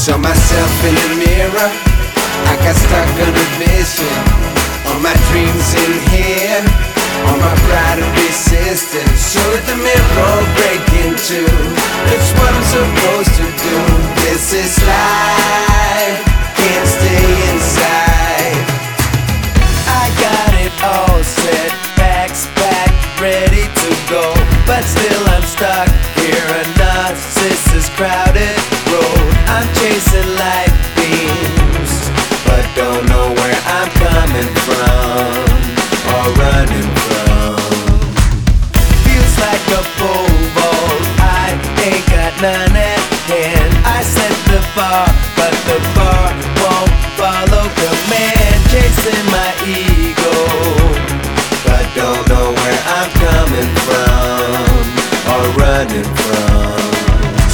Saw myself in the mirror, I got stuck on a vision. All my dreams in here, all my pride and resistance. So let the mirror break in two. That's what I'm supposed to do. This is life, can't stay inside. I got it all set, back's back, ready to go. But still I'm stuck here, a narcissist crowded road. I'm chasing light beams, but don't know where I'm coming from or running from. Feels like a pole vault, I ain't got none at hand. I set the bar, but the bar won't follow command. Chasing my ego, but don't know where I'm coming from or running from.